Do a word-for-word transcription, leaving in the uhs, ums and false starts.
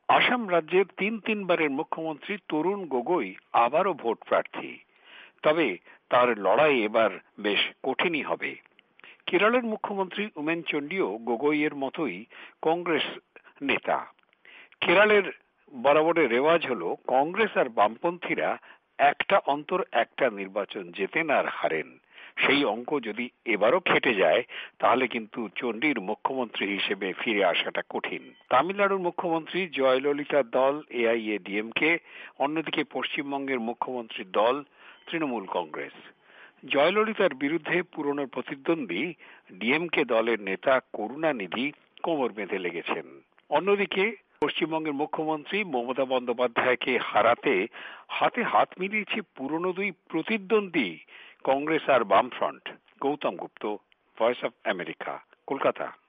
আসাম রাজ্যের তিন তিনবারের মুখ্যমন্ত্রী তরুণ গগৈ আবারও ভোট প্রার্থী। তবে তার লড়াই এবার বেশ কঠিনই হবে। কেরলের মুখ্যমন্ত্রী উমেন চন্ডিও গগৈয়ের মতোই কংগ্রেস নেতা। কেরলের বরাবরের রেওয়াজ হলো কংগ্রেস আর বামপন্থীরা একটা অন্তর একটা নির্বাচন জেতেন আর হারেন। সেই অঙ্ক যদি এবারও খেটে যায় তাহলে কিন্তু চণ্ডীর মুখ্যমন্ত্রী হিসেবে ফিরে আসাটা কঠিন। তামিলনাড়ুর মুখ্যমন্ত্রী জয়ললিতার দল এআইএডিএমকে, অন্যদিকে পশ্চিমবঙ্গের মুখ্যমন্ত্রীর দল তৃণমূল কংগ্রেস। জয়ললিতার বিরুদ্ধে পুরনো প্রতিদ্বন্দ্বী ডিএমকে দলের নেতা করুণানিধি কোমর বেঁধে লেগেছেন। অন্যদিকে পশ্চিমবঙ্গের মুখ্যমন্ত্রী মমতা বন্দ্যোপাধ্যায়কে হারাতে হাতে হাত মিলিয়েছে পুরনো দুই প্রতিদ্বন্দ্বী কংগ্রেস আর বামফ্রন্ট। Gautam Gupta, voice of America, Kolkata.